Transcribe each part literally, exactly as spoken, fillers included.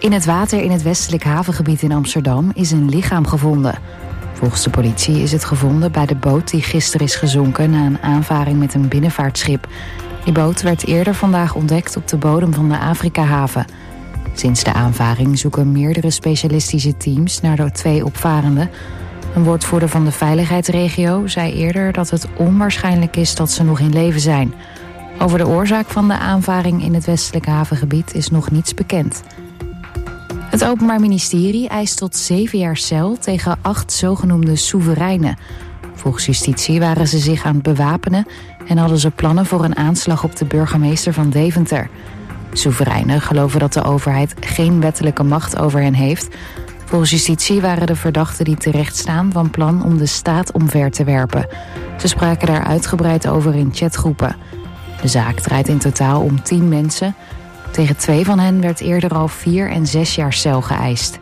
In het water in het westelijk havengebied in Amsterdam is een lichaam gevonden. Volgens de politie is het gevonden bij de boot die gisteren is gezonken na een aanvaring met een binnenvaartschip. Die boot werd eerder vandaag ontdekt op de bodem van de Afrikahaven. Sinds de aanvaring zoeken meerdere specialistische teams naar de twee opvarenden. Een woordvoerder van de veiligheidsregio zei eerder dat het onwaarschijnlijk is dat ze nog in leven zijn. Over de oorzaak van de aanvaring in het westelijk havengebied is nog niets bekend. Het Openbaar Ministerie eist tot zeven jaar cel tegen acht zogenoemde soevereinen. Volgens justitie waren ze zich aan het bewapenen en hadden ze plannen voor een aanslag op de burgemeester van Deventer. Soevereinen geloven dat de overheid geen wettelijke macht over hen heeft. Volgens justitie waren de verdachten die terechtstaan van plan om de staat omver te werpen. Ze spraken daar uitgebreid over in chatgroepen. De zaak draait in totaal om tien mensen. Tegen twee van hen werd eerder al vier en zes jaar cel geëist.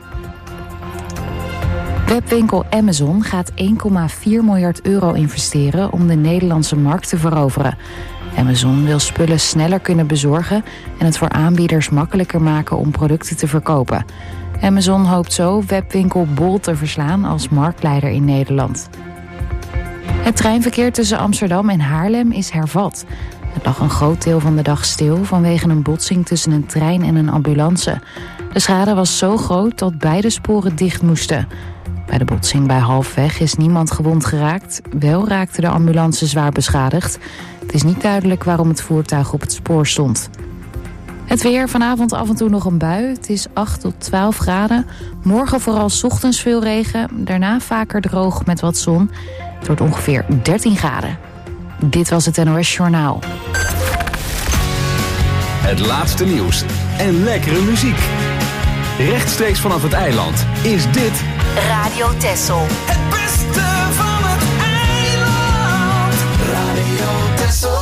Webwinkel Amazon gaat één komma vier miljard euro investeren om de Nederlandse markt te veroveren. Amazon wil spullen sneller kunnen bezorgen en het voor aanbieders makkelijker maken om producten te verkopen. Amazon hoopt zo webwinkel Bol te verslaan als marktleider in Nederland. Het treinverkeer tussen Amsterdam en Haarlem is hervat. Het lag een groot deel van de dag stil vanwege een botsing tussen een trein en een ambulance. De schade was zo groot dat beide sporen dicht moesten. Bij de botsing bij Halfweg is niemand gewond geraakt. Wel raakte de ambulance zwaar beschadigd. Het is niet duidelijk waarom het voertuig op het spoor stond. Het weer, vanavond af en toe nog een bui. Het is acht tot twaalf graden. Morgen vooral 's ochtends veel regen. Daarna vaker droog met wat zon. Het wordt ongeveer dertien graden. Dit was het N O S Journaal. Het laatste nieuws en lekkere muziek. Rechtstreeks vanaf het eiland is dit Radio Texel. Het beste van het eiland. Radio Texel.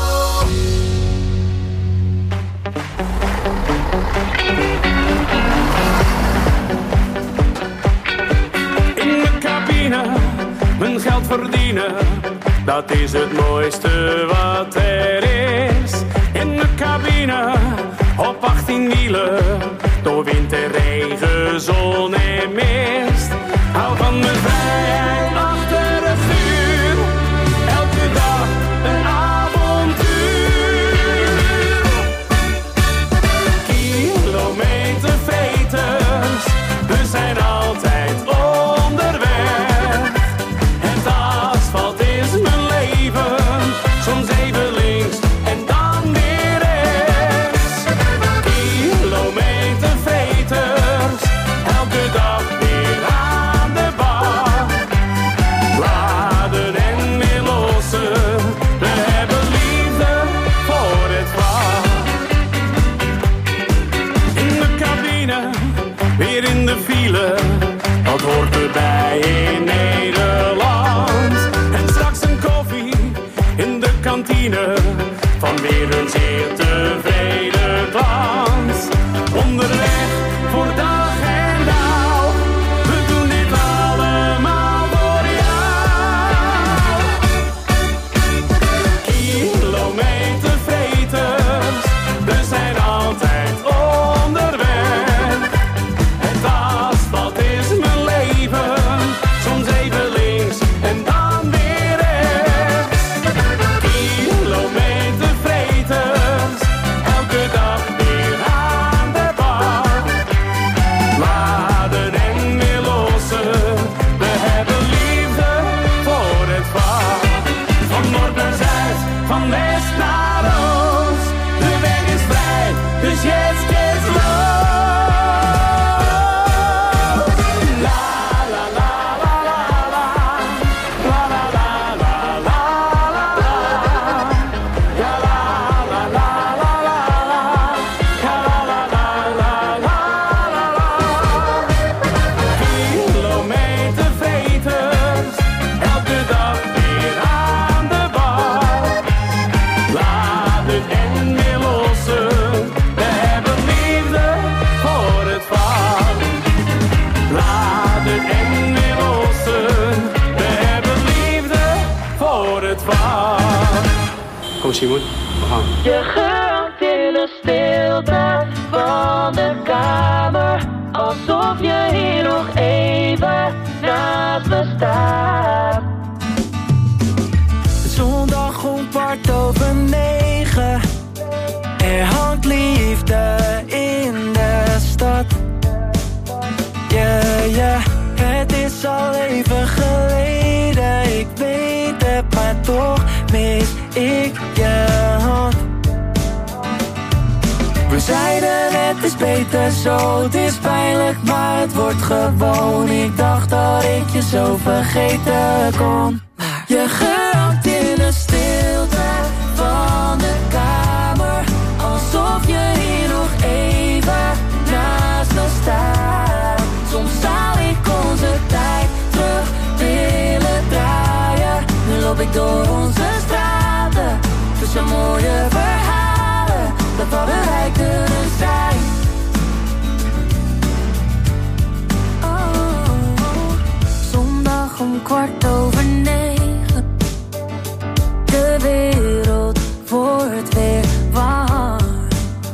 In de cabine, mijn geld verdienen. Dat is het mooiste wat er is. In de cabine, op achttien wielen. Door wind en regen, zon en mist. Hou van mijn vrijheid achter het vuur. Elke dag een avontuur. Kilometerveters, we zijn altijd onderweg. Het asfalt is mijn leven, soms even links en dan weer rechts. Kilometerveters, elke dag weer aan de bak. Laden en weer lossen, we hebben liefde voor het vak. In de cabine, weer in de file, dat hoort erbij in Nederland. En straks een koffie in de kantine, van weer een zeer tevreden klant. Onderweg voor dag en dauw, we doen dit allemaal voor jou. Kilometerveters, we zijn altijd onderweg. Het asfalt is mijn leven, soms even links en dan weer rechts. Kilometerveters, elke dag weer aan de bak. Laden en weer lossen, we hebben liefde voor het vak. Van noord naar zuid, van west naar oost, de weg is vrij, dus yes, get lost. La la la la la la, la la la la la la la, ja la la la la la la, ja la la la la la la la. Kilometerveters, elke dag weer aan de bak. Laden en weer lossen, we hebben liefde voor het vak. Laden en weer lossen, we hebben liefde voor het vak. Kom Simon, we gaan. Je hangt in de stilte van de kamer staat. Zondag om kwart over negen. Er hangt liefde in de stad. Yeah, yeah, het is al even geleden. Ik weet het, maar toch mis ik je hand. We zeiden het is beter zo, het is pijnlijk, maar het wordt gewoon. Ik dacht dat ik je zo vergeten kon. Je geraakt in de stilte van de kamer, alsof je hier nog even naast me staat. Soms zou ik onze tijd terug willen draaien. Nu loop ik door onze straten, tussen mooie verhalen. Dat hadden wij kunnen zijn. Oh, zondag om kwart over negen. De wereld wordt weer warm.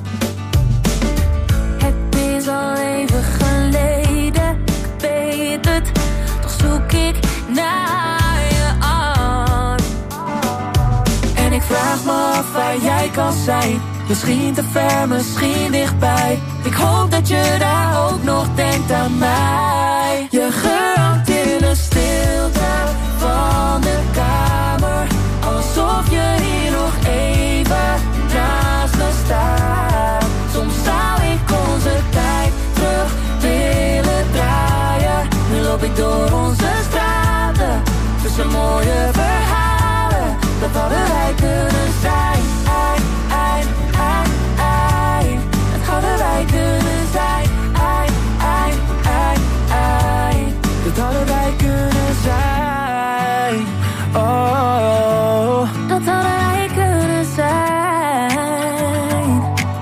Het is al even geleden, ik weet het. Toch zoek ik naar je arm. En ik vraag me af waar jij kan zijn. Misschien te ver, misschien dichtbij. Ik hoop dat je daar ook nog denkt aan mij. Je geraakt in de stilte van de kamer, alsof je hier nog even naast me staat. Soms zou ik onze tijd terug willen draaien. Nu loop ik door onze straten, tussen mooie verhalen. Dat hadden wij kunnen zijn. Ai, ai, ai, ai. Dat hadden wij kunnen zijn. Ai, ai, ai, ai. Dat hadden wij kunnen zijn. Oh, dat hadden wij kunnen zijn.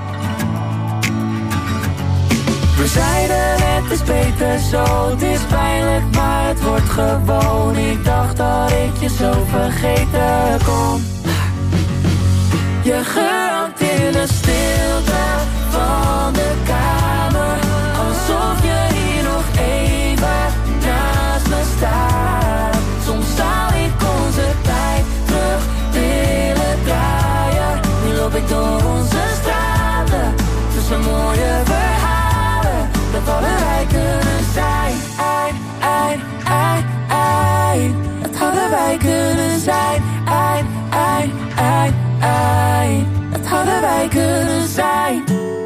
We zeiden het is beter zo, het is pijnlijk, maar het wordt gewoon. Ik dacht dat ik je zo vergeten kon. Je geraakt in de stilte van de kamer, alsof je hier nog even naast me staat. Soms zou ik onze tijd terug willen draaien. Nu loop ik door onze straten, tussen mooie verhalen. Dat hadden wij kunnen zijn. Ai, ai, ai, ai. Dat hadden wij kunnen zijn. Ai, ai, ai, ai. Dat hadden wij kunnen zijn.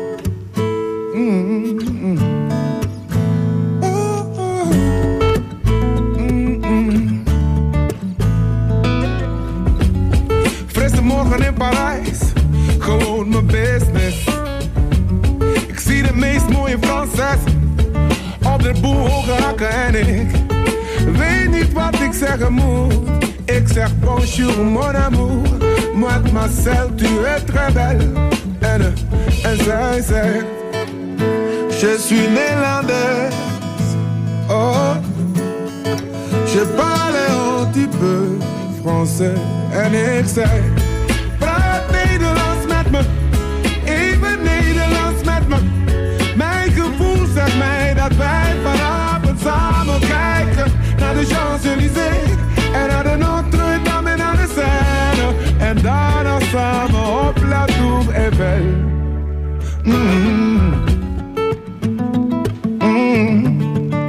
Mm-hmm. Mm-hmm. Frisse morgen in Parijs, gewoon mijn business. Ik zie de meest mooie Franses op de boel hoge hakken en ik weet niet wat ik zeggen moet. Ik zeg bonjour mon amour, mademoiselle tu es très belle. En, en zij zegt, je suis néerlandaise. Oh, je parle un petit peu français. En ik zei, praat Nederlands met me, even Nederlands met me. Mijn gevoel zegt mij dat wij vanavond samen kijken naar de Champs-Élysées en naar de Notre-Dame en naar de Seine. En daarna samen op La Tour Eiffel. Mm-hmm. Mm-hmm.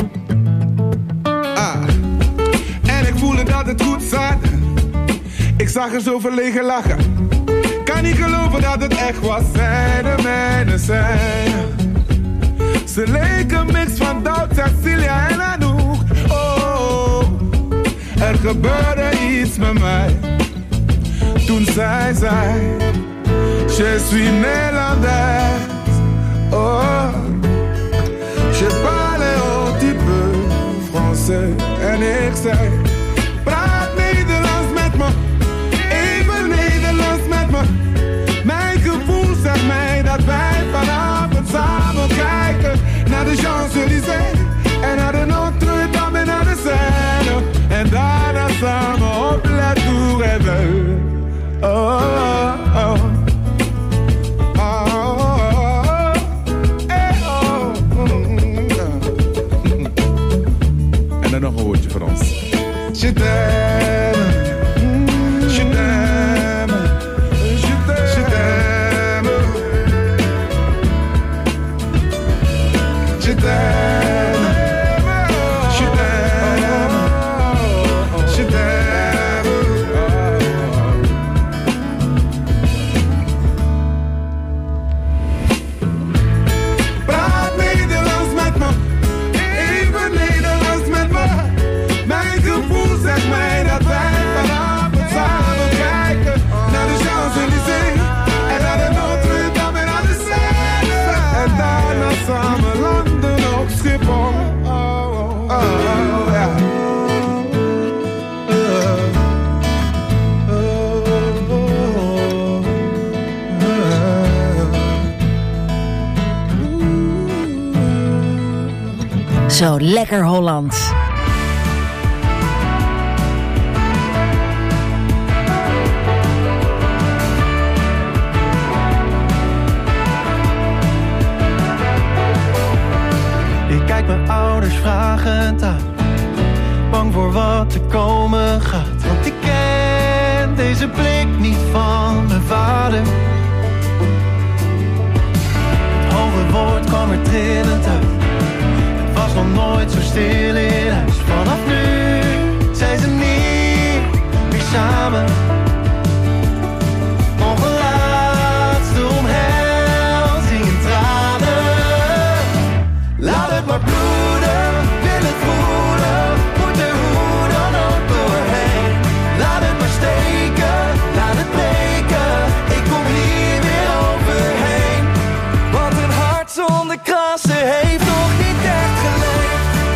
Ah. En ik voelde dat het goed zat. Ik zag er zo verlegen lachen. Kan niet geloven dat het echt was. Zij de mijne zijn. Ze leken een mix van Doubt, Cecilia en Anouk. Oh, er gebeurde iets met mij. Toen zij zei, je suis néerlandaise. Oh, je parle un petit peu français. En ik zei, praat Nederlands met me, even Nederlands met me. Mijn gevoel zegt mij dat wij vanavond samen kijken naar de Champs-Élysées en naar de Notre-Dame en naar de Seine. En daarna samen op La Tour Eiffel. Oh, oh, oh, oh, eh, oh, mm, mm. En dan nog een woordje voor ons. je t'aime, je t'aime, je t'aime, je t'aime, je t'aime, je t'aime. Praat Nederlands met me, even Nederlands met me. Mijn gevoel zegt mij dat wij vanavond samen kijken naar de Champs-Élysées en naar de Notre-Dame en naar de Seine. En daarna samen landen op Schiphol. Oh, oh, oh, ja. Zo lekker Holland. Ik kijk mijn ouders vragend aan, bang voor wat er komen gaat. Want ik ken deze blik niet van mijn vader. Het hoge woord kwam er trillend uit. Het was nog nooit zo stil in huis. Vanaf nu zijn ze niet meer samen. Nog een laatste omhelzing en tranen. Laat het maar bloeden, wil het voelen. Moet er hoe dan ook doorheen. Laat het maar steken, laat het breken. Ik kom hier weer overheen. Want een hart zonder krassen heeft nog niet echt geleefd.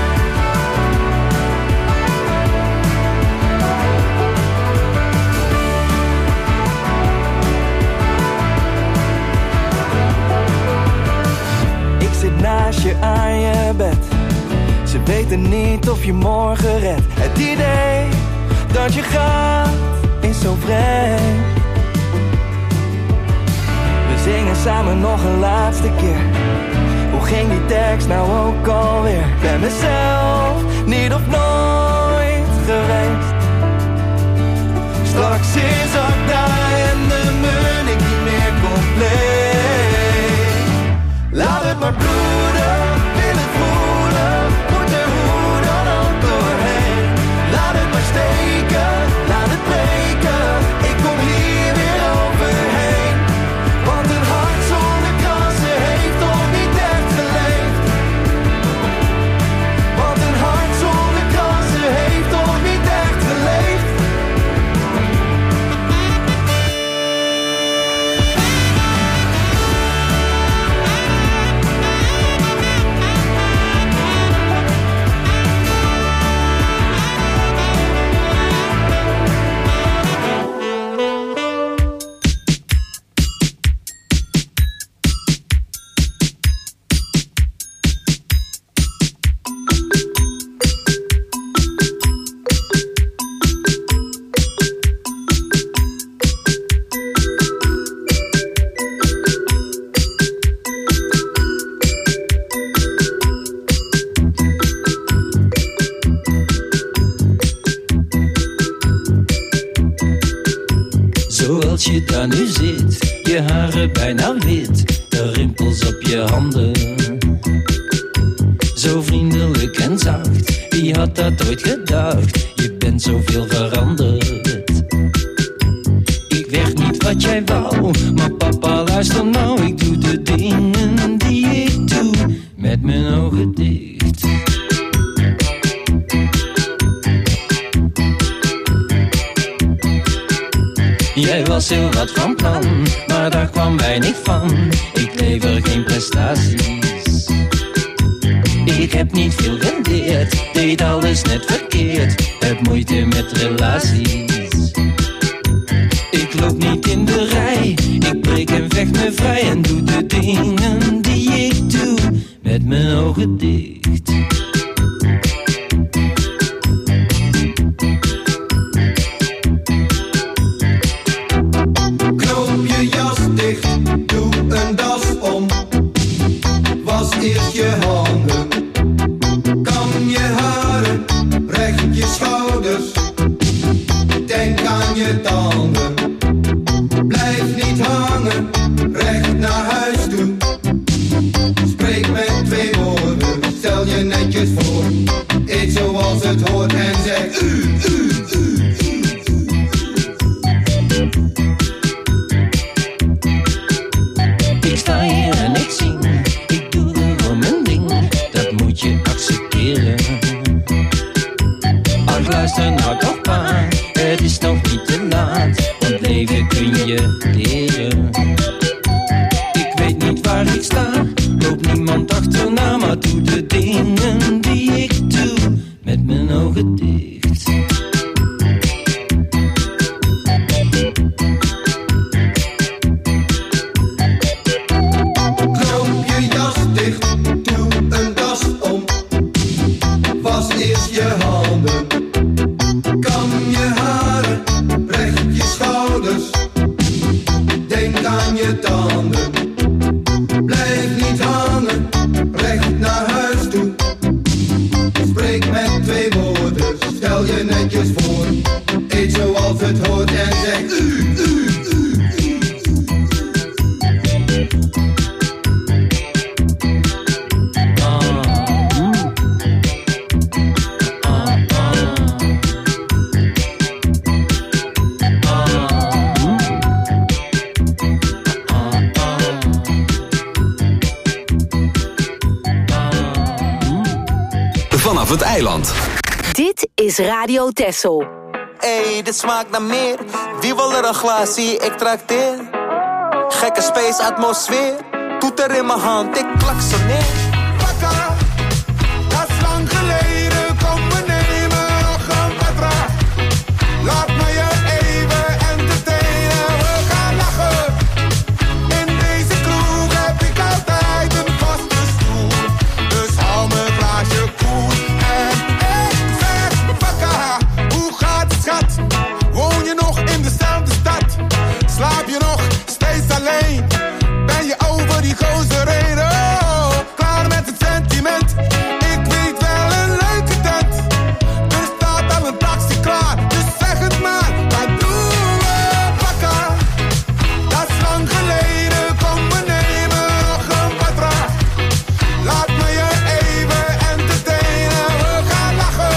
Ik zit naast je aan je bed. Ze weten niet of je morgen redt. Het idee dat je gaat is zo vreemd. We zingen samen nog een laatste keer. Hoe ging die tekst nou ook alweer? Ben mezelf niet of nooit geweest. Straks is Agda en de Munnik niet meer compleet. Laat het maar bloeden, wil het voelen. Moet er hoe dan ook doorheen. Laat het maar steken, laat het breken. Ik kom hier weer overheen. Want een hart zonder krassen heeft nog niet echt geleefd. Want een hart zonder krassen heeft nog niet echt geleefd. Zoals je daar nu zit, je haren bijna wit, de rimpels op je handen. Zo vriendelijk en zacht, wie had dat ooit gedacht? Je bent zoveel veranderd. Ik werd niet wat jij wou, maar papa luister nou. Ik doe de dingen die ik doe, met mijn ogen dicht. Jij was heel wat van plan, maar daar kwam weinig van. Ik lever geen prestaties. Ik heb niet veel geleerd, deed alles net verkeerd. Heb moeite met relaties. Ik loop niet in de rij, ik breek en vecht me vrij. En doe de dingen die ik doe, met mijn ogen dicht. Knoop je jas dicht, doe een das om. Was eerst je handen, kam je haren, recht je schouders. luister nou toch pa, het is nog niet te laat, want leven kun je leren. Ik weet niet waar ik sta, loop niemand achterna, maar doe de dingen die ik doe, met mijn ogen dicht. Knoop je jas dicht, doe een das om. Was eerst je handen, kam je haren, recht je schouders. Denk aan je tanden, blijf niet hangen, recht naar huis toe. Spreek met twee woorden, stel je netjes voor. Eet zoals het hoort en zeg u, u, u, u. Vanaf het eiland. Dit is Radio Texel. Ey, dit smaakt naar meer. Wie wil er een glaasje? Ik trakteer. Gekke space atmosfeer. Toeter in mijn hand, ik klaksoneer. Pakka, dat is lang geleden. Kom, we nemen nog een patra. Laat me je even entertainen. We gaan lachen. In deze kroeg heb ik altijd een vaste stoel. Dus hou mijn glaasje koel. En ik zeg, pakka, hoe gaat het schat? Woon je nog in dezelfde stad? Slaap je nog steeds alleen? Ben je over die gozer heen? Oh, klaar met het sentiment. Ik weet wel een leuke tent. Er staat al een taxi klaar. Dus zeg het maar, wat doen we? Pakka, dat is lang geleden. Kom, we nemen nog een patra. Laat me je even entertainen. We gaan lachen.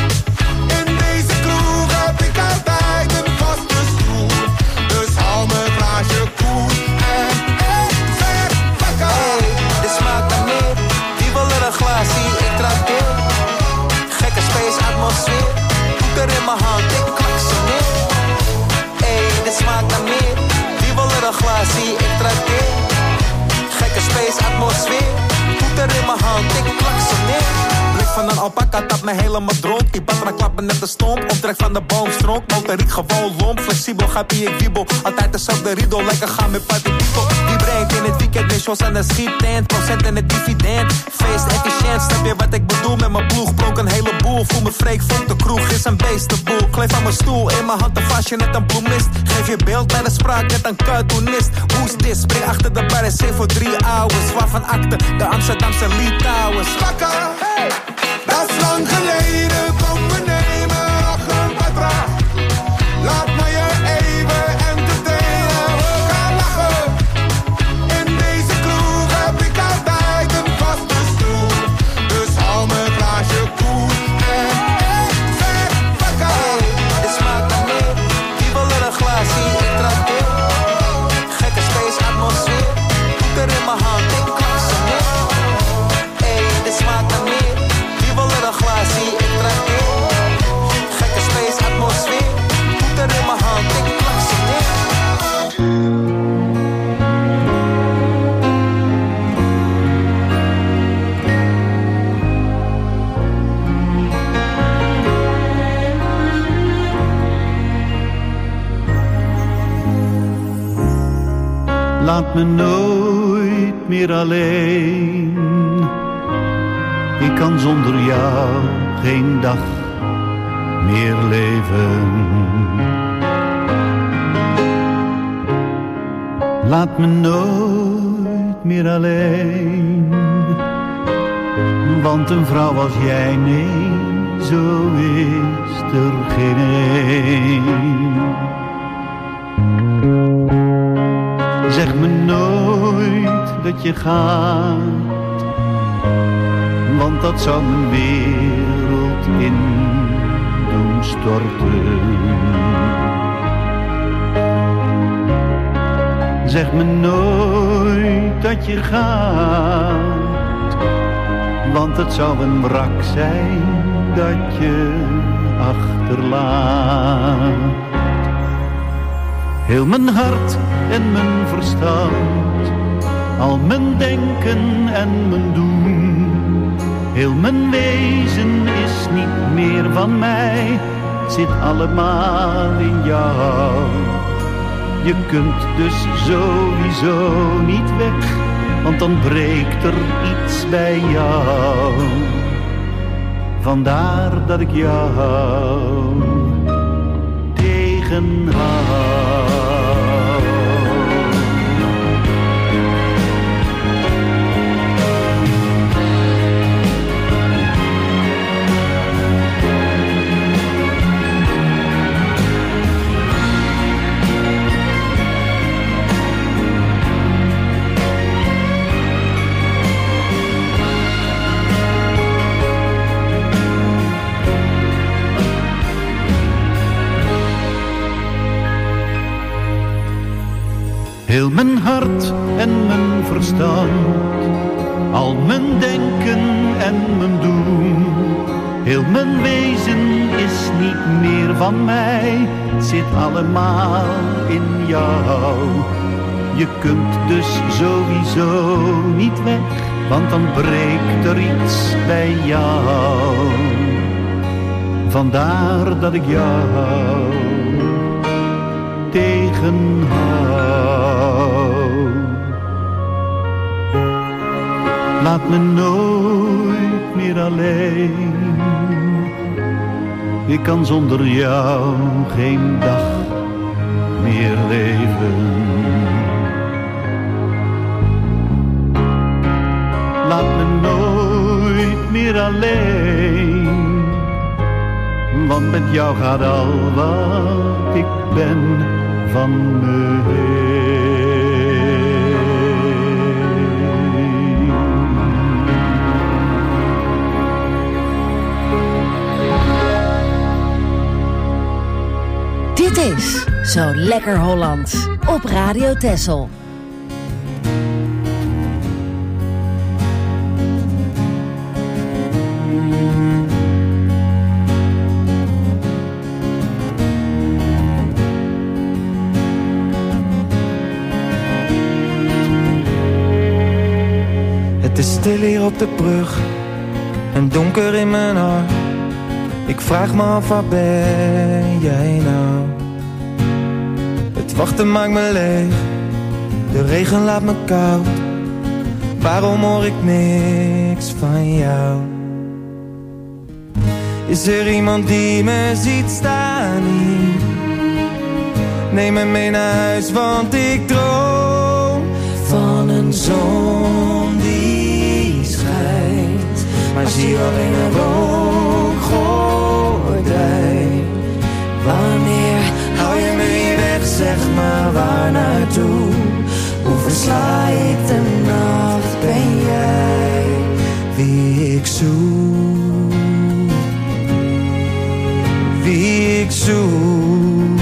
In deze kroeg heb ik altijd een vaste stoel. Dus hou mijn glaasje koel. En ik zeg pakka. Hey, dit smaakt naar meer. Wie wil er een glaasje? Ik trakteer. Gekke space atmosfeer. Toeter in mijn hand, ik klaksoneer. Hey, dit smaakt naar meer. Wie wil er een glaasje? Ik trakteer. Gekke space atmosfeer. Toeter in mijn hand, ik klaksoneer. Blik van een alpaca tapt me helemaal dronk. Die patra klappen net de stomp. Optrek van de boomstronk. Motoriek gewoon lomp. Flexibel gaat die ik wiebel. Altijd dezelfde riedel. Lekker gaan met party people. Die brengt in het weekend weer shows aan de schiettent. Procent en het dividend. Feest efficiënt. Snap je wat ik bedoel met mijn ploeg? Blonk een heleboel. Voel me freak, vonk de kroeg. Is een beestenboel. Kleef aan mijn stoel. In mijn hand een vastje net een bloemist. Geef je beeld bij de spraak net een cartoonist. Who's this? Spring achter de bar en zing voor drie hours. Waarvan akte de Amsterdamse Lee Towers. Pakka, dat is lang geleden. Kom, we nemen nog een patra. Laat me je even entertainen. We gaan lachen. In deze kroeg heb ik altijd een vaste stoel. Dus hou mijn glaasje koel. En ik zeg pakka. Hey, dit smaakt naar meer. Wie wil er een glaasje? Ik trakteer. Gekke space atmosfeer. Toeter in mijn hand, ik klaksoneer. Hey, dit smaakt naar meer. Wie wil er een glaasje? Ik trakteer. Gekke space atmosfeer. Toeter in mijn hand, ik klaksoneer. Laat me nooit meer alleen. Ik kan zonder jou geen dag meer leven. Laat me nooit meer alleen. Want een vrouw als jij, nee, zo is er geen een. Zeg me nooit dat je gaat, want dat zou mijn wereld in doen storten. Zeg me nooit dat je gaat, want het zou een wrak zijn dat je achterlaat. Heel mijn hart en mijn verstand, al mijn denken en mijn doen, heel mijn wezen is niet meer van mij, het zit allemaal in jou. Je kunt dus sowieso niet weg, want dan breekt er iets bij jou. Vandaar dat ik jou tegenhoud. Heel mijn hart en mijn verstand, al mijn denken en mijn doen, heel mijn wezen is niet meer van mij, het zit allemaal in jou. Je kunt dus sowieso niet weg, want dan breekt er iets bij jou. Vandaar dat ik jou tegenhoud. Laat me nooit meer alleen. Ik kan zonder jou geen dag meer leven. Laat me nooit meer alleen. Want met jou gaat al wat ik ben van me heen. Dit is Zo Lekker Hollands op Radio Texel. Het is stil hier op de brug en donker in mijn hart. Ik vraag me af, waar ben jij nou? Het wachten maakt me leeg, de regen laat me koud. Waarom hoor ik niks van jou? Is er iemand die me ziet staan hier? Neem me mee naar huis, want ik droom van een zon die schijnt, maar zie alleen een rookgordijn. Wanneer hou je me hier weg, zeg maar waar naartoe? Hoe versla ik de nacht? Ben jij wie ik zoek? Wie ik zoek.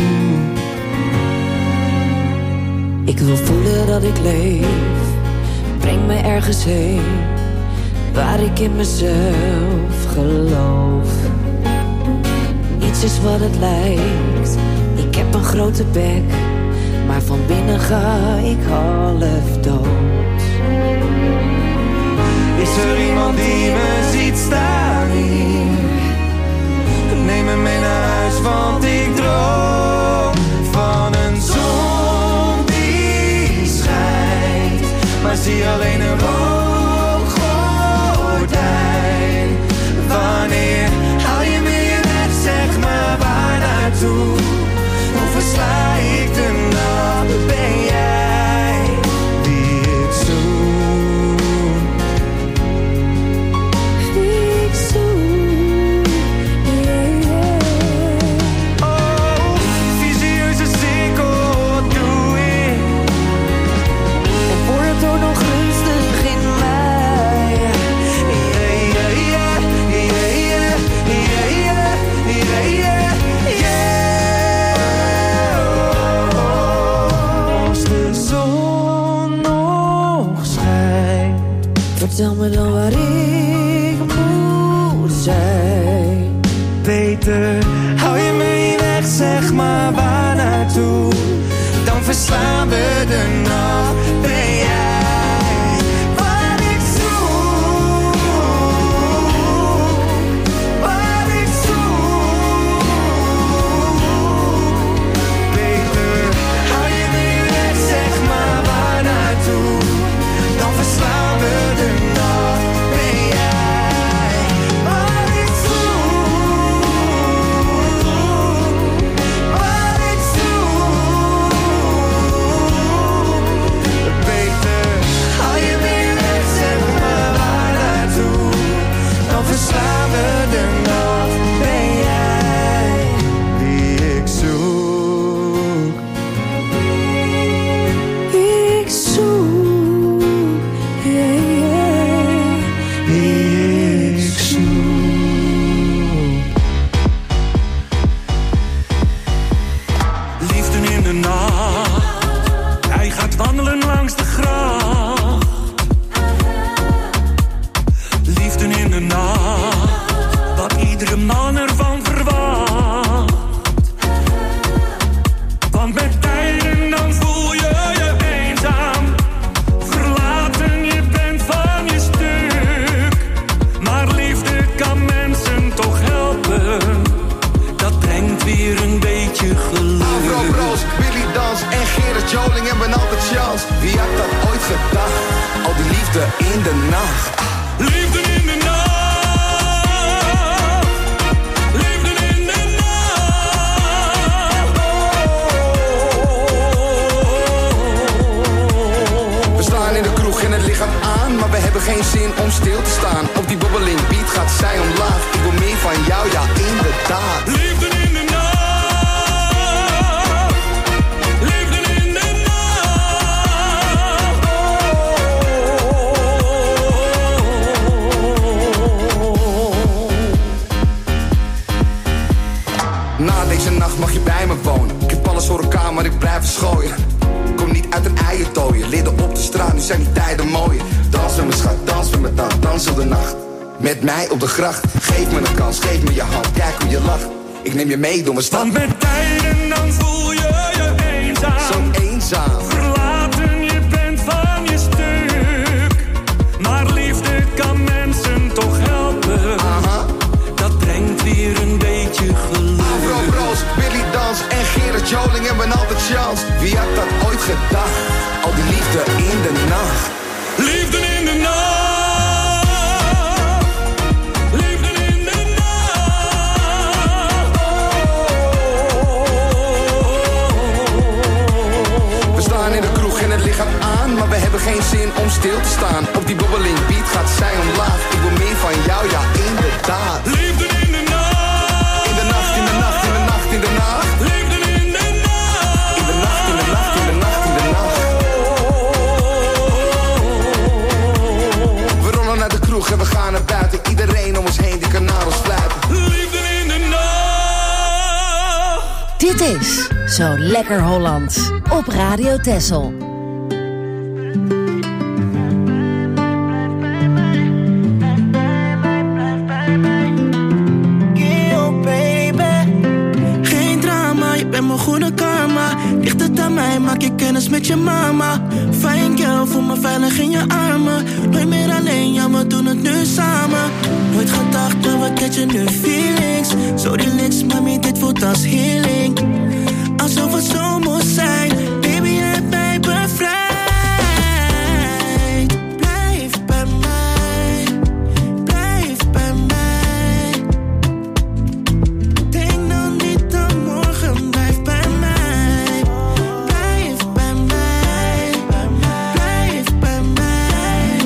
Ik wil voelen dat ik leef, breng me ergens heen, waar ik in mezelf geloof. Niets is wat het lijkt, ik heb een grote bek, maar van binnen ga ik half dood. Is er iemand die me ziet staan hier? Neem me mee naar huis, want ik droom van een zon die schijnt, maar zie alleen een rookgordijn. Wanneer haal je me hier weg, zeg maar waar naartoe? Hoe versla ik de nacht? Ben jij wie ik zoek? beter. Hou je me niet weg, zeg maar waar naartoe. Dan verslaan we de nacht. Ben jij wat ik zoek? Wat ik zoek. Beter. Hou je me niet weg, zeg maar waar naartoe. Dan verslaan we de nacht. Ben jij wat ik zoek? Wat ik zoek. Beter. Hou je me niet weg, zeg maar waar naartoe. Dan verslaan we de nacht. Ben jij wie ik zoek? Wie ik zoek. Yeah, yeah. Wie ik zoek. Liefde in de nacht. Hij gaat wandelen langs de gracht. Liefde in de nacht. Wat iedere man ervan verwacht. Want met tijden dan voel je je eenzaam. Verlaten, je bent van je stuk. Maar liefde kan mensen toch helpen. Dat brengt weer een beetje geluk. Afro Bros, Billy Dans en Gerard Joling hebben altijd chance. Wie had dat ooit gedacht? Al die liefde in de nacht. Liefde in de nacht. Liefde in de nacht. We staan in de kroeg en het lichaam aan, maar we hebben geen zin om stil te staan. Op die bobbeling beat gaat zij omlaag. Ik wil meer van jou, ja inderdaad. Liefde in de nacht. Liefde in de Na deze nacht mag je bij me wonen. Ik heb alles voor elkaar, maar ik blijf schooien. Kom niet uit een eiertooien. Lidden op de straat, nu zijn die tijden mooier. Dans met me schat, dans met me dan, dans op de nacht. Met mij op de gracht. Geef me een kans, geef me je hand, kijk hoe je lacht. Ik neem je mee door mijn stad. Want met tijden dan voel je je eenzaam. Zo eenzaam. Verlaten, je bent van je stuk. Maar liefde kan mensen toch helpen. Aha. Dat brengt weer een beetje geluk. Afro Bros, Billy Dans en Gerard Joling hebben altijd chance. Wie had dat ooit gedacht? Al die liefde in de nacht. Liefde in de nacht. Liefde in de nacht. We staan in de kroeg en het lichaam aan, maar we hebben geen zin om stil te staan. Op die bobbeling beat gaat zij omlaag. Ik wil meer van jou, ja inderdaad. Liefde in de nacht. In de nacht, in de nacht, in de nacht, in de nacht. Liefde in de nacht. In de nacht, in de nacht, in de nacht, in de nacht. We rollen naar de kroeg en we gaan naar buiten. Iedereen om ons heen die kan naar ons fluiten. Liefde in de nacht. Dit is Zo Lekker Hollands op Radio Texel. Mijn goede karma, ligt het aan mij, maak je kennis met je mama. Fijn girl, voel me veilig in je armen. Nooit meer alleen, ja we doen het nu samen. Nooit gedacht, maar we catchen nu feelings. Zo relaxed, mami, dit voelt als healing. Alsof het zo moest zijn, baby, je hebt mij bevrijd. Blijf bij mij, blijf bij mij. Denk dan niet aan morgen, blijf bij mij. Blijf bij mij, blijf bij mij.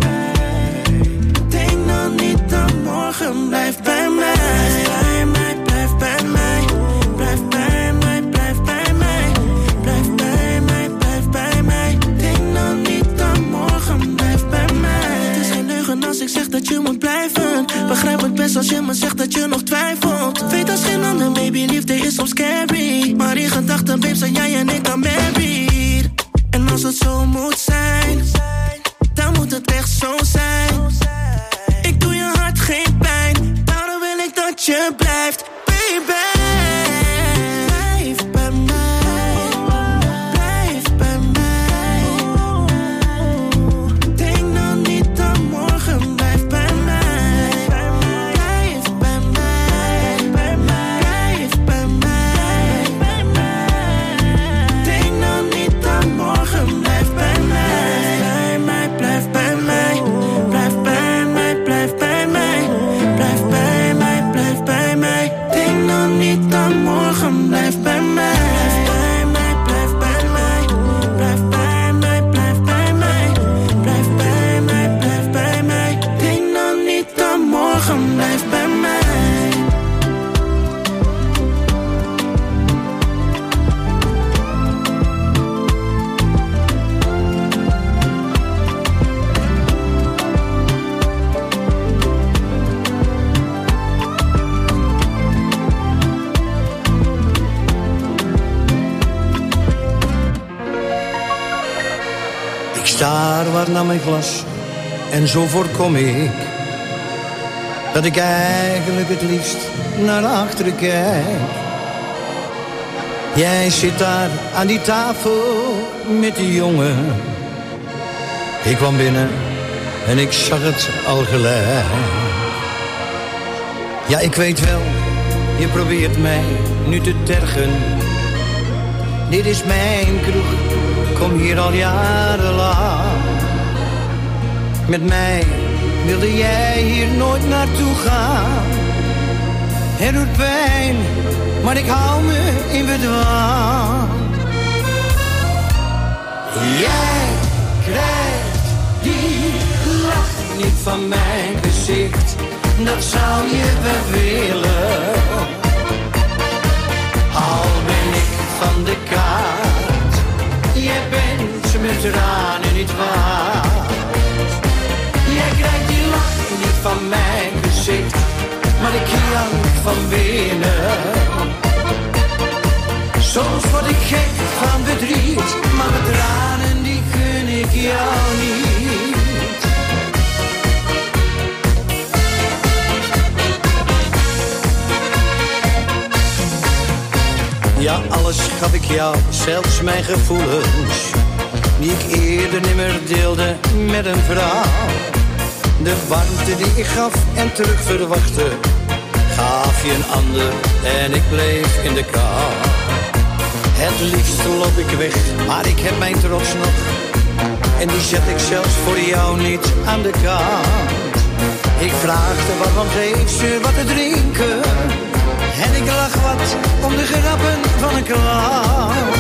Denk dan niet aan morgen, blijf bij mij. Blijf bij mij, blijf bij mij. Blijf bij mij, blijf bij mij. Blijf bij mij, blijf bij mij. Denk dan niet aan morgen, blijf bij mij. Het is geen leugen als ik zeg dat je moet blijven. Begrijp het best als je me zegt dat je nog twijfelt. Weet als geen ander, baby, liefde is soms scary. Maar in gedachten, babe, zijn jij en ik dan married. En als het zo moet zijn, dan moet het echt zo zijn. Ik doe je hart geen pijn, daarom wil ik dat je blijft. morgen, blijf bij mij. Ik staar wat naar mijn glas en zo voorkom ik dat ik eigenlijk het liefst naar achteren kijk. Jij zit daar aan die tafel met die jongen. Ik kwam binnen en ik zag het al gelijk. Ja, ik weet wel, je probeert mij nu te tergen. Dit is mijn kroeg, kom hier al jarenlang. Met mij wilde jij hier nooit naartoe gaan. Het doet pijn, maar ik hou me in bedwang. Jij krijgt die lach niet van mijn gezicht. Dat zou je wel willen. Al ben ik van de kaart, jij bent met tranen niet waard. Jij krijgt die lach niet van mijn gezicht, maar ik jank van binnen. Soms word ik gek van verdriet, maar met tranen die gun ik jou niet. Ja, alles gaf ik jou, zelfs mijn gevoelens, die ik eerder nimmer deelde met een vrouw. De warmte die ik gaf en terug verwachtte, gaf je een ander en ik bleef in de kou. Het liefst loop ik weg, maar ik heb mijn trots nog, en die zet ik zelfs voor jou niet aan de kant. Ik vraagde wat, want geef ze wat te drinken, en ik lach wat om de grappen van een klant.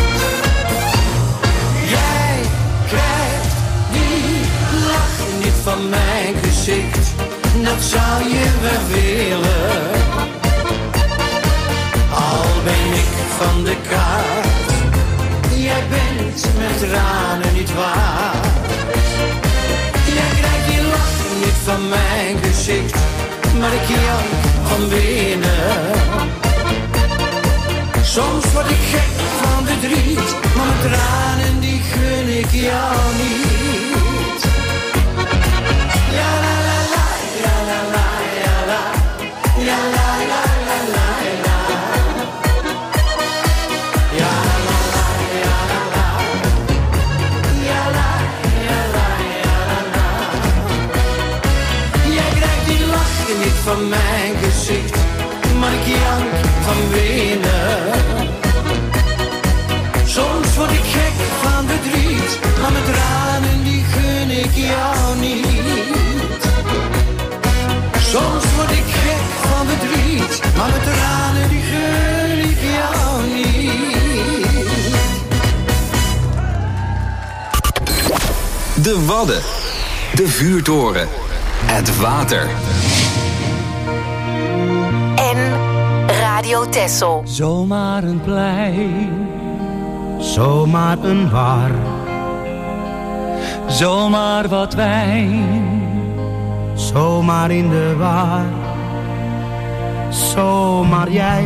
Jij krijgt die lach niet van mijn gezicht, dat zou je wel willen. Al ben ik van de kaart, jij bent met tranen niet waard. Jij krijgt die lach niet van mijn gezicht, maar ik jank van binnen. Soms word ik gek van verdriet, maar mijn tranen die gun ik jou niet. Ja la la la, ja la la, ja la, ja la la la la la. Ja la la, ja la la, ja la, ja la, ja la la. Jij krijgt die lach niet van mijn gezicht, maar ik jank van binnen. Soms word ik gek van verdriet, maar mijn tranen die gun ik jou niet. Soms word ik gek van verdriet, maar mijn tranen die gun ik jou niet. De Wadden, de vuurtoren, het water. En Radio Texel. Zomaar een plein, zomaar een bar, zomaar wat wijn, zomaar in de war. Zomaar jij,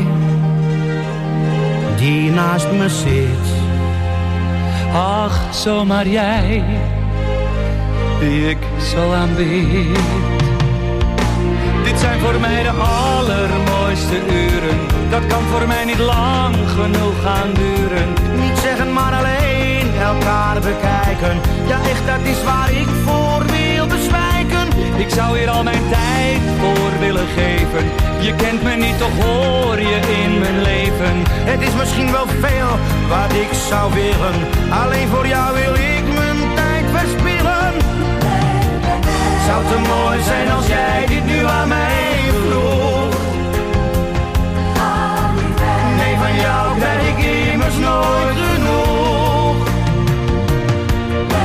die naast me zit. Ach, zomaar jij, die ik zo aanbid. Dit zijn voor mij de allermooiste uren. Dat kan voor mij niet lang genoeg gaan duren. Niet zeggen, maar alleen elkaar bekijken. Ja, echt, dat is waar ik voor wil bezwijken. Ik zou hier al mijn tijd voor willen geven. Je kent me niet, toch hoor je in mijn leven. Het is misschien wel veel wat ik zou willen. Alleen voor jou wil ik mijn tijd verspillen. Zou te mooi zijn als jij dit nu aan mij vroeg. Nee, van jou krijg ik immers nooit genoeg.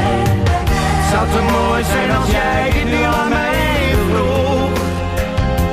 Zou te mooi zijn als jij dit nu aan mij vroeg.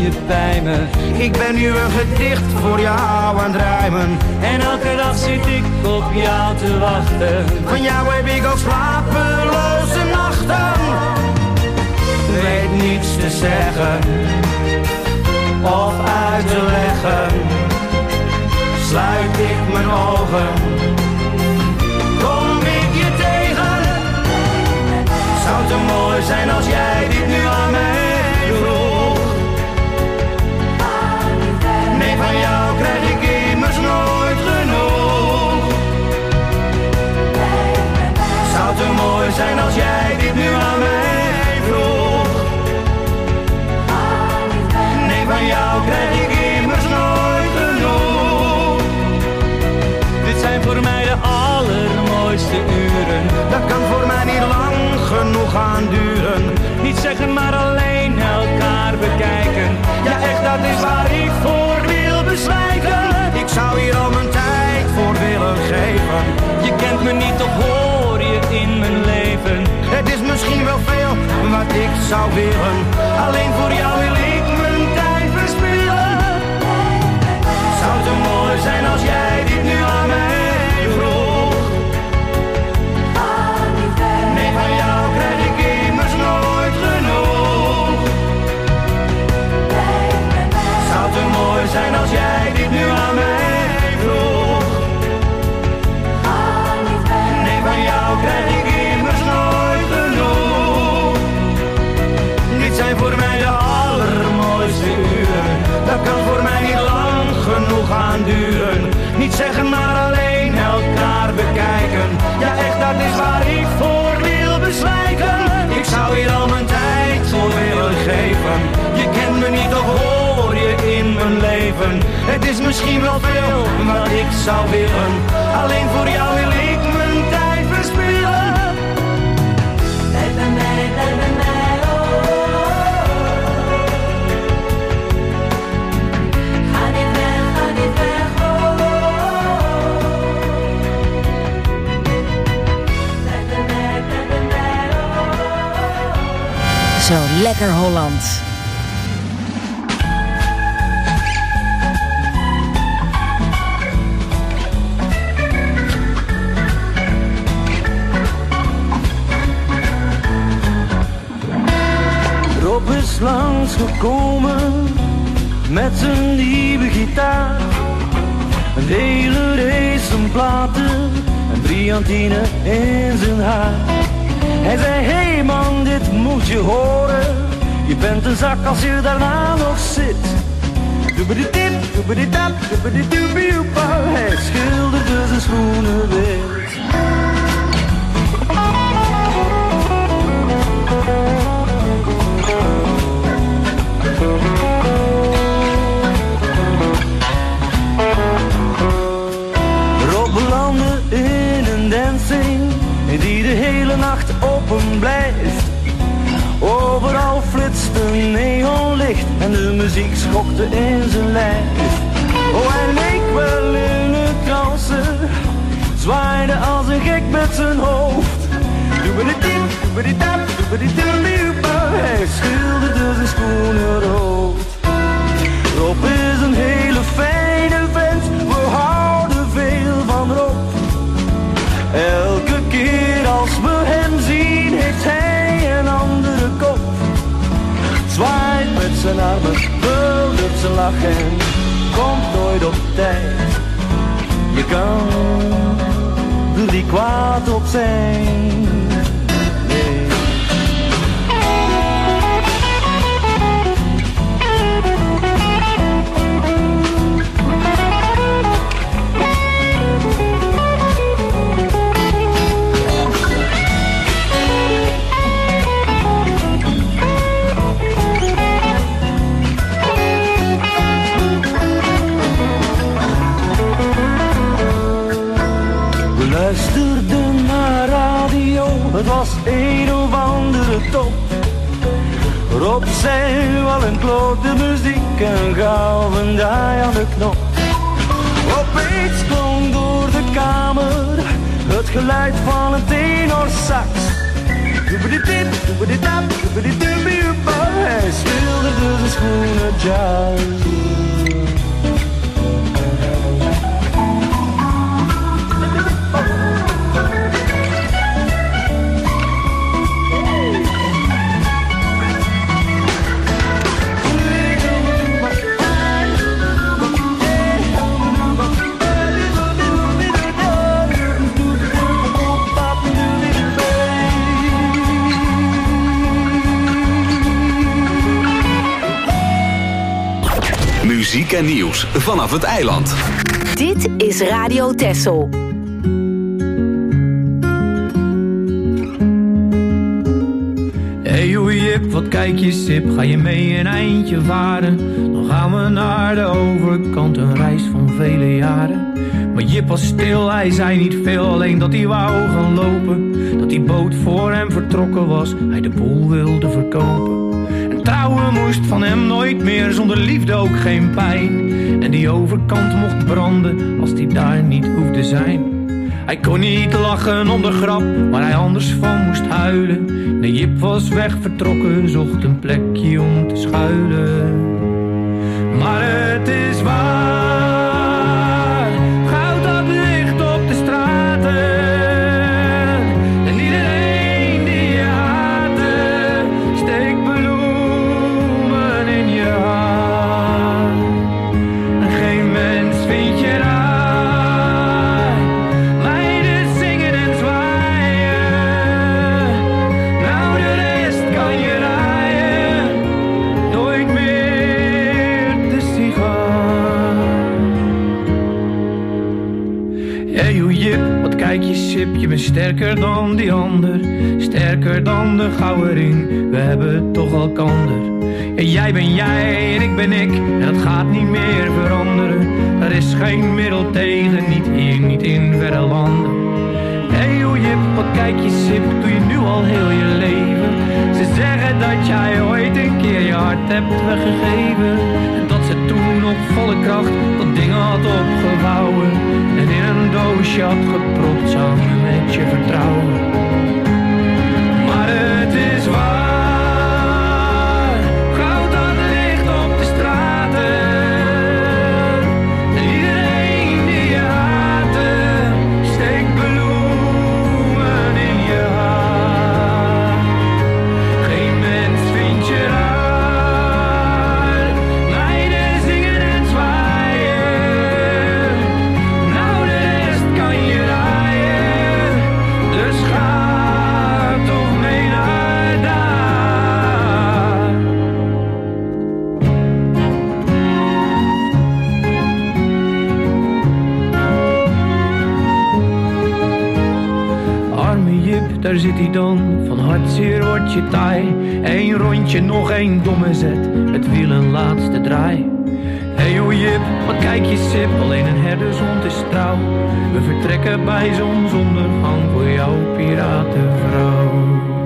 je bij me. Ik ben nu een gedicht voor jou aan het rijmen. En elke dag zit ik op jou te wachten. Van jou heb ik ook slapeloze nachten. Weet niets te zeggen of uit te leggen. Sluit ik mijn ogen, kom ik je tegen. Zou het te mooi zijn als jij dit nu aan mij vroeg. Nee, van jou krijg ik immers nooit genoeg. Zou het te mooi zijn als jij dit nu aan mij vroeg. Nee, van jou krijg ik immers nooit genoeg. Dit zijn voor mij de allermooiste uren. Dat kan voor mij niet lang genoeg gaan duren. Niet zeggen, maar alleen elkaar bekijken. Ja, echt, dat is waar ik voor wil bezwijken. Ik zou hier al mijn tijd voor willen geven. Je kent me niet, toch hoor je in mijn leven. Het is misschien wel veel wat ik zou willen. Alleen voor jou wil ik mijn tijd verspillen. Zou het te mooi zijn als jij dit nu aan mij vroeg. Nee, van jou krijg ik immers nooit genoeg. Zou het te mooi zijn als jij dit nu aan mij vroeg. Nee, van jou krijg ik immers nooit genoeg. Dit zijn voor mij de allermooiste uren. Dat kan voor mij niet lang genoeg gaan duren. Niet zeggen, maar alleen elkaar bekijken. Ja, echt, dat is waar ik voor wil bezwijken. Ik zou hier al mijn tijd voor willen geven. Je kent me niet, of hoor je in mijn leven. Het is misschien wel veel wat ik zou willen. Alleen voor jou wil ik mijn tijd verspillen. Blijf bij mij, blijf bij mij, oh. Ga niet weg, ga niet weg, oh. Blijf bij mij, blijf bij mij, oh. Zo lekker Holland. Rob is langsgekomen met zijn nieuwe gitaar. Een hele race van platen en brillantine in zijn haar. Hij zei, hey man, dit moet je horen. Je bent een zak als je daarna nog zit. Doobedidip, doobedidap, doobedidoobioepa. Hij schilderde zijn schoenen wit. Rob belandde in een dancing die de hele nacht open blijft. Overal flitste neonlicht en de muziek schokte in zijn lijf. Oh, hij leek wel in een trance, zwaaide als een gek met zijn hoofd. Doobedidip, doobedidap, doobedidoobioepa. Hij schilderde zijn schoenen rood. Rob is een hele fijne vent, we houden veel van Rob. Elke keer als we hem zien, heeft hij een andere kop. Zwaait met zijn armen, buldert zijn lach en komt nooit op tijd. Je kan er niet kwaad op zijn. Nee. Luisterde naar radio, het was een of andere top. Rob zei wel een klote muziek en gauw een draai aan de knop. Opeens klonk door de kamer het geluid van een tenorsax. doebedeedip, doebededap, doebededubiubo. Hij schilderde zijn schoenen jazz. Muziek en nieuws vanaf het eiland. Dit is Radio Texel. Hey joh Jip, wat kijk je sip, ga je mee een eindje varen? Dan gaan we naar de overkant, een reis van vele jaren. Maar Jip was stil, hij zei niet veel, alleen dat hij wou gaan lopen. Dat die boot voor hem vertrokken was, hij de boel wilde verkopen. En trouwen moest van hem nooit meer, zonder liefde ook geen pijn. En die overkant mocht branden, als die daar niet hoefde zijn. Hij kon niet lachen om de grap, waar hij anders van moest huilen. De Jip was weg vertrokken, zocht een plekje om te schuilen. Maar het is waar, goud dat ligt op de straten. En iedereen die je haatte, steekt bloemen in je haar. En geen mens vindt je raar. Kijk je sip, je bent sterker dan die ander. Sterker dan de gouden ring, we hebben toch elkander. Ja, jij ben jij en ik ben ik, en dat gaat niet meer veranderen. Er is geen middel tegen, niet hier, niet in verre landen. Hey hoe Jip, wat kijk je sip, doe je nu al heel je leven. Ze zeggen dat jij ooit een keer je hart hebt weggegeven. En dat ze toen op volle kracht dat ding had opgevouwen. En in een doosje had gepropt samen met je vertrouwen. Maar het is waar, goud dat ligt op de straten. En iedereen die je haatte, steekt bloemen in je haar. Geen mens vindt je raar, meiden zingen en zwaaien. Nou de rest kan je raaien, dus ga toch mee naar daar. Arme Jip, daar zit hij dan, van hartzeer wordt je taai. Eén rondje, nog één domme zet, het wiel een laatste draai. Hey oh Jip, wat kijk je sip, alleen een herdershond is trouw. We vertrekken bij zonsondergang voor jouw piratenvrouw.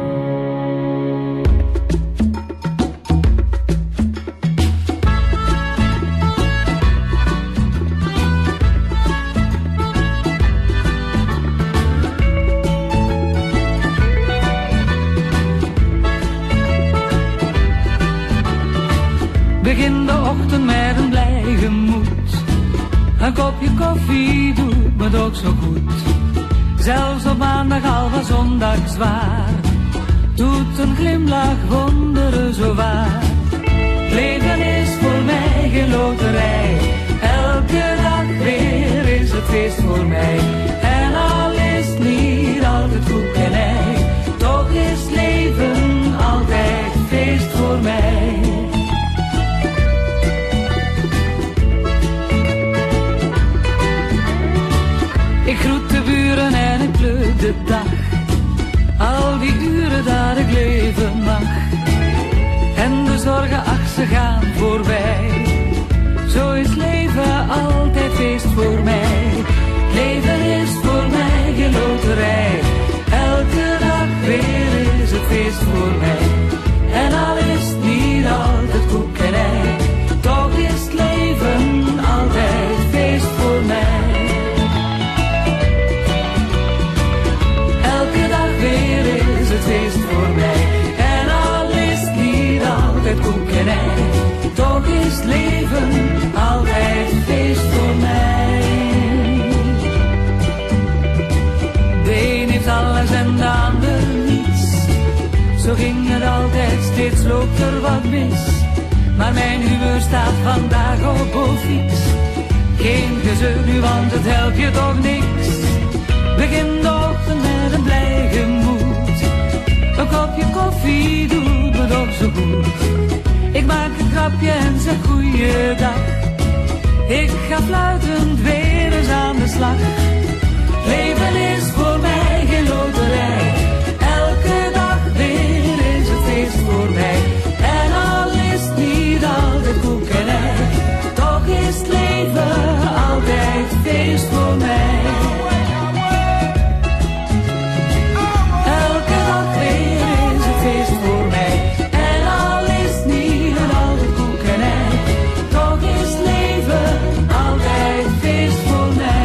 Begin de ochtend met een blij gemoed. Een kopje koffie doet me ook zo goed. Zelfs op maandag al was zondag zwaar. Doet een glimlach wonderen zo waar. Leven is voor mij geen loterij. Elke dag weer is het feest voor mij. En al is het niet altijd goed en ei, toch is leven altijd feest voor mij. Ik groet de buren en ik pluk de dag. Al die uren dat ik leven mag. En de zorgen, ach ze gaan voorbij. Zo is leven altijd feest voor mij. Leven is voor mij geen loterij. Elke dag weer is het feest voor mij. En al is het niet altijd koek en ei, toch is het leven altijd feest voor mij. Elke dag weer is het feest voor mij. is leven altijd feest voor mij. De een heeft alles en de ander niets. Zo ging het altijd, steeds loopt er wat mis. Maar mijn humeur staat vandaag op bovix. Geen gezeur nu, want het helpt je toch niks. Begin de ochtend met een blij gemoed. Een kopje koffie doet me toch zo goed. Ik maak een grapje en zeg goeiedag. Ik ga fluitend weer eens aan de slag. Leven is voor mij geen loterij. Elke dag weer is het feest voor mij. En al is het niet altijd koek en ei, toch is het leven altijd feest voor mij. Elke dag weer is het feest voor mij. En al is het niet altijd koek en ei, toch is het leven altijd feest voor mij.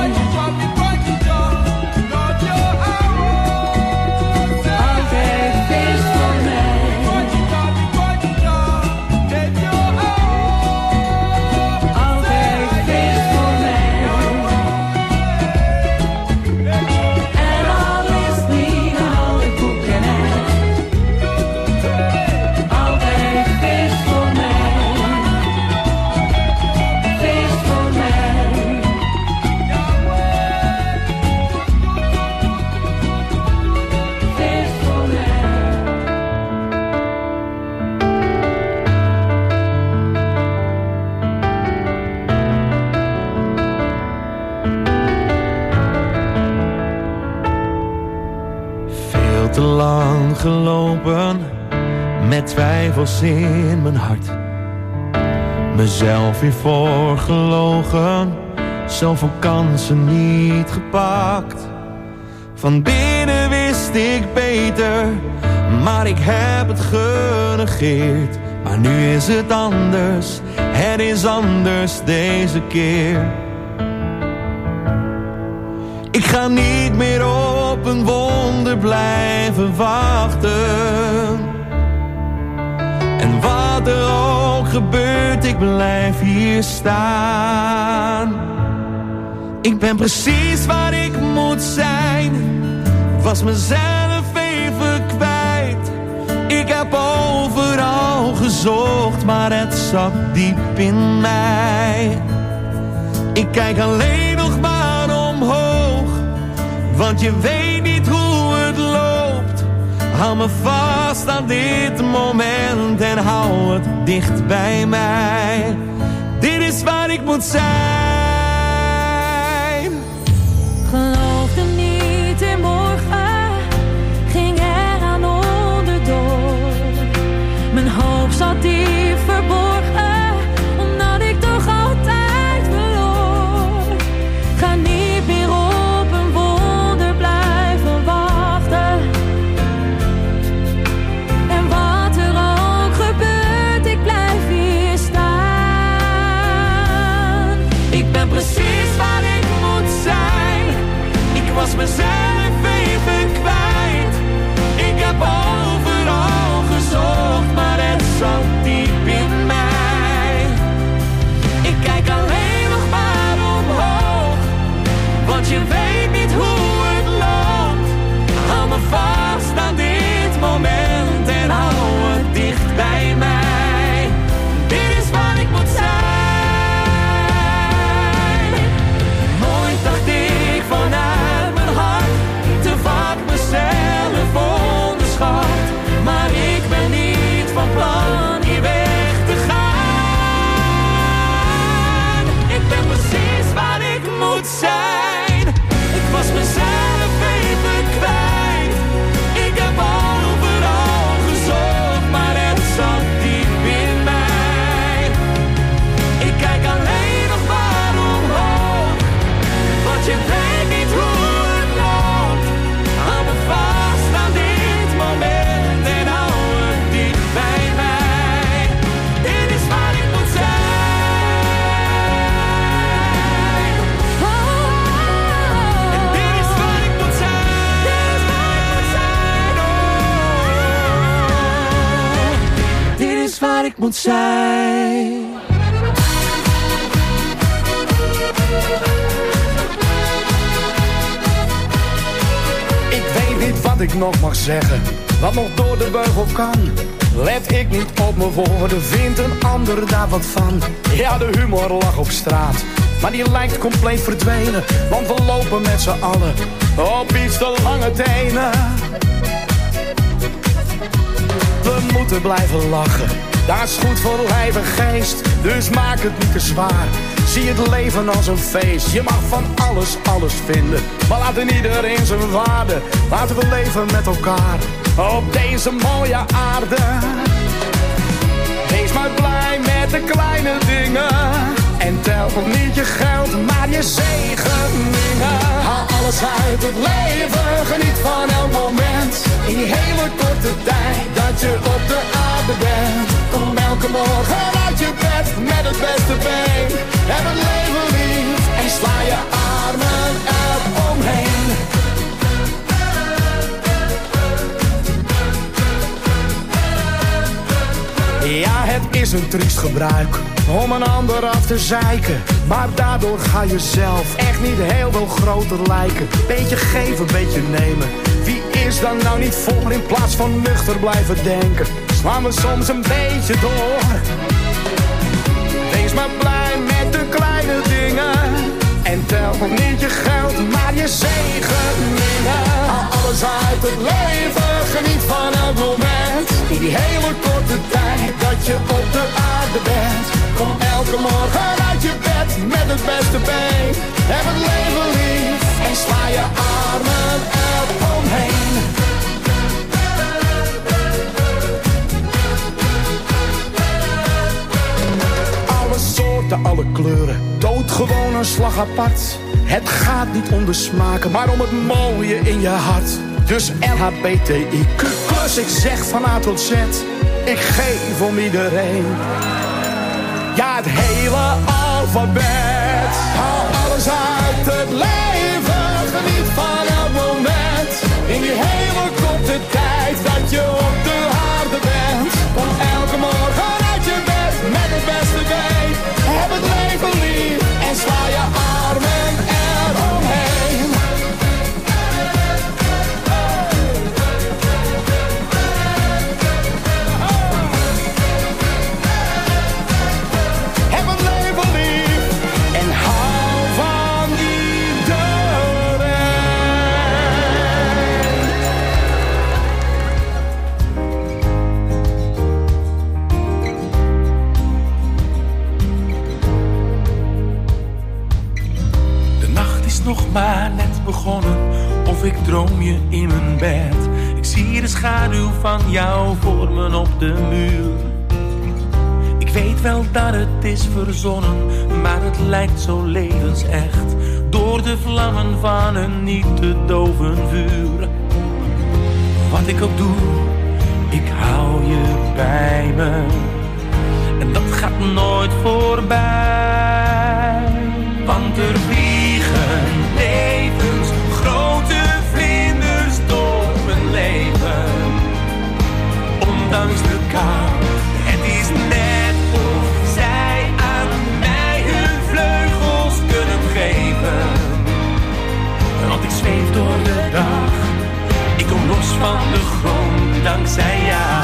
Te lang gelopen, met twijfels in mijn hart. Mezelf weer voorgelogen, zoveel kansen niet gepakt. Van binnen wist ik beter, maar ik heb het genegeerd. Maar nu is het anders, het is anders deze keer. Ik ga niet meer op een wonder blijven wachten. En wat er ook gebeurt, ik blijf hier staan. Ik ben precies waar ik moet zijn, was mezelf even kwijt. Ik heb overal gezocht, maar het zat diep in mij. Ik kijk alleen nog maar omhoog, want je weet niet hoe het loopt. Hou me vast aan dit moment en hou het dicht bij mij. Dit is waar ik moet zijn. Geloofde niet in morgen, ging er aan onderdoor. Mijn hoop zat diep verborgen, omdat ik toch altijd verloor. Ga niet meer op een wonder blijven wachten. En wat er ook gebeurt, ik blijf hier staan. Ik ben precies waar ik moet zijn. Ik was mezelf even kwijt. Ik heb overal gezocht, maar het zat diep in mij. Ik kijk alleen nog maar omhoog, want je weet niet hoe het loopt. Hou me vast aan dit moment en hou het dicht bij mij. Dit is waar ik moet zijn. Nooit dacht ik vanuit mijn hart moet zijn. Ik weet niet wat ik nog mag zeggen, wat nog door de beugel kan. Let ik niet op mijn woorden, vindt een ander daar wat van. Ja, de humor lag op straat, maar die lijkt compleet verdwenen. Want we lopen met z'n allen op iets te lange tenen. We moeten blijven lachen, dat is goed voor lijf en geest. Dus maak het niet te zwaar, zie het leven als een feest. Je mag van alles, alles vinden, maar laat in iedereen zijn waarde. Laten we leven met elkaar op deze mooie aarde. Wees maar blij met de kleine dingen en tel niet je geld, maar je zegeningen. Haal alles uit het leven, geniet van elk moment. In die hele korte tijd dat je op de aarde bent. Kom elke morgen uit je bed met het beste been. Heb het leven lief en sla je armen eromheen. Ja, het is een triest gebruik om een ander af te zeiken. Maar daardoor ga je zelf echt niet heel veel groter lijken. Beetje geven, beetje nemen. Wie is dan nou niet voor in plaats van nuchter blijven denken? Slaan we soms een beetje door. Wees maar blij met de kleine dingen en tel niet je geld, maar je zegeningen. Haal alles uit het leven, geniet van elk moment. In die hele korte tijd dat je op de aarde bent. Kom elke morgen uit je bed met het beste been. Heb het leven lief en sla je armen eromheen. Alle soorten, alle kleuren, doodgewoon een slag apart. Het gaat niet om de smaken, maar om het mooie in je hart. Dus L H B T I Q plus, ik zeg van A tot Z, ik geef om iedereen. Ja, het hele alfabet. Haal alles uit het leven, geniet van elk moment. In die hele korte tijd dat je op de aarde bent. Kom elke morgen uit je bed met het beste been. Heb het leven lief en sla je armen eromheen. Nog maar net begonnen, of ik droom je in mijn bed. Ik zie de schaduw van jou vormen op de muur. Ik weet wel dat het is verzonnen, maar het lijkt zo levensecht. Door de vlammen van een niet te doven vuur. Wat ik ook doe, ik hou je bij me. En dat gaat nooit voorbij. Want er vliegen levens, grote vlinders door mijn leven. Ondanks de kou, het is net of zij aan mij hun vleugels kunnen geven. Want ik zweef door de dag, ik kom los van de grond dankzij jou.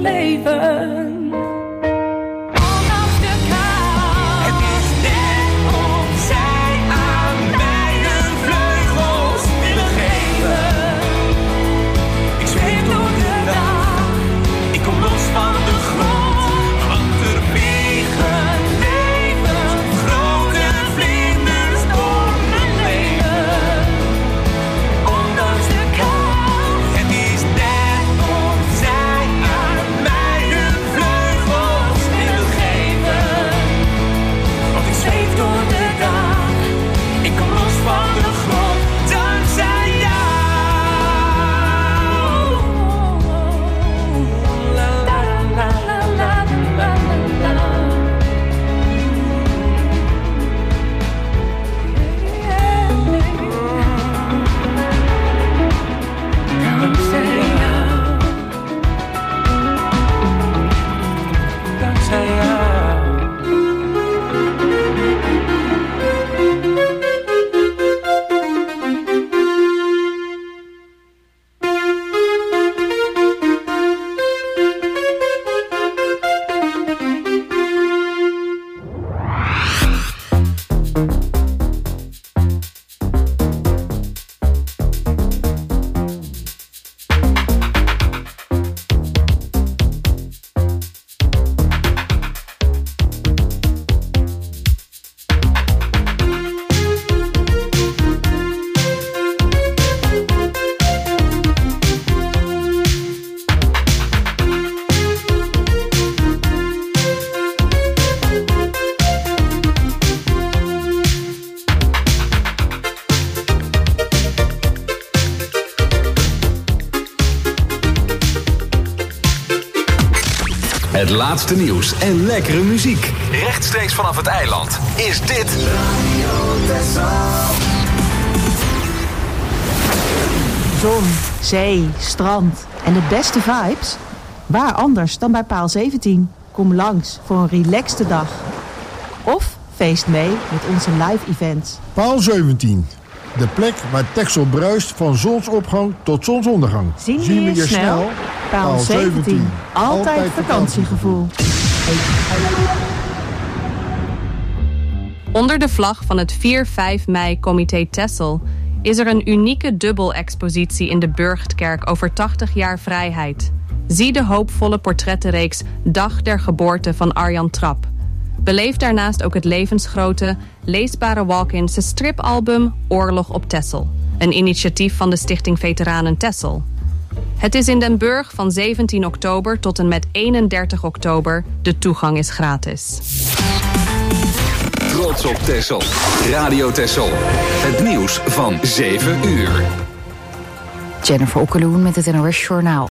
leven. Ondanks de kou. Het is net of zij aan mij hun vleugels willen geven. Ik zweef door de dag. Ik kom los van de grond. Want er vliegen leven grote vlinders door mijn leven. Ondanks de kou. Het is net of zij aan mij hun vleugels willen geven. Want ik zweef door de dag. Ik kom los van de grond. Dankzij jou. La la la la la la la la. Dankzij jou. Dankzij jou. Het laatste nieuws en lekkere muziek. Rechtstreeks vanaf het eiland is dit Zon, zee, strand en de beste vibes? Waar anders dan bij Paal zeventien? Kom langs voor een relaxte dag. Of feest mee met onze live events. Paal zeventien. De plek waar Texel bruist van zonsopgang tot zonsondergang. Zien we je snel? snel? Paal zeventien. Altijd, Altijd vakantiegevoel. Onder de vlag van het vier vijf mei Comité Texel is er een unieke dubbel-expositie in de Burchtkerk over tachtig jaar vrijheid. Zie de hoopvolle portrettenreeks Dag der Geboorte van Arjan Trap. Beleef daarnaast ook het levensgrote, leesbare walk-ins stripalbum Oorlog op Texel. Een initiatief van de Stichting Veteranen Texel. Het is in Den Burg van zeventien oktober tot en met eenendertig oktober. De toegang is gratis. Trots op Texel. Radio Texel. Het nieuws van zeven uur. Jennifer Okkeloen met het N O S Journaal.